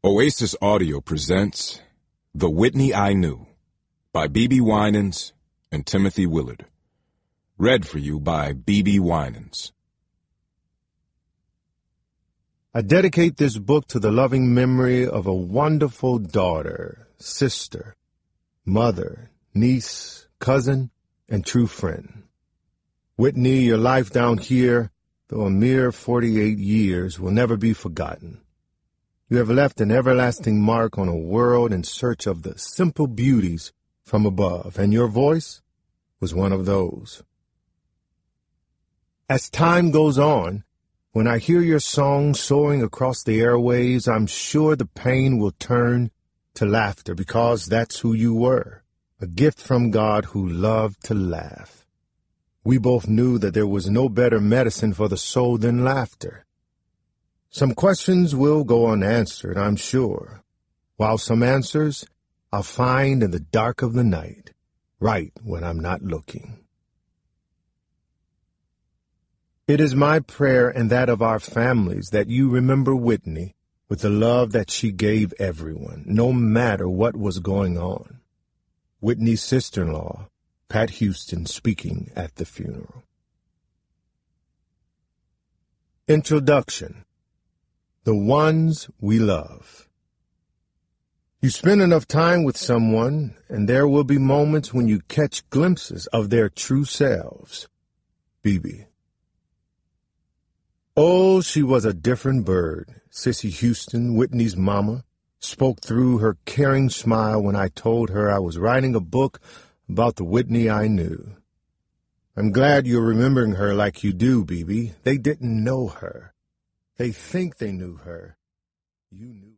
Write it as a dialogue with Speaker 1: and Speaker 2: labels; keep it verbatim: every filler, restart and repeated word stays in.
Speaker 1: Oasis Audio presents The Whitney I Knew by B B Winans and Timothy Willard. Read for you by B B Winans.
Speaker 2: I dedicate this book to the loving memory of a wonderful daughter, sister, mother, niece, cousin, and true friend. Whitney, your life down here, though a mere forty-eight years, will never be forgotten. You have left an everlasting mark on a world in search of the simple beauties from above, and your voice was one of those. As time goes on, when I hear your song soaring across the airwaves, I'm sure the pain will turn to laughter, because that's who you were, a gift from God who loved to laugh. We both knew that there was no better medicine for the soul than laughter. Some questions will go unanswered, I'm sure, while some answers I'll find in the dark of the night, right when I'm not looking. It is my prayer and that of our families that you remember Whitney with the love that she gave everyone, no matter what was going on. Whitney's sister-in-law, Pat Houston, speaking at the funeral. Introduction. The ones we love. You spend enough time with someone, and there will be moments when you catch glimpses of their true selves. B B. Oh, she was a different bird. Cissy Houston, Whitney's mama, spoke through her caring smile when I told her I was writing a book about the Whitney I knew. I'm glad you're remembering her like you do, B B. They didn't know her. They think they knew her. You knew.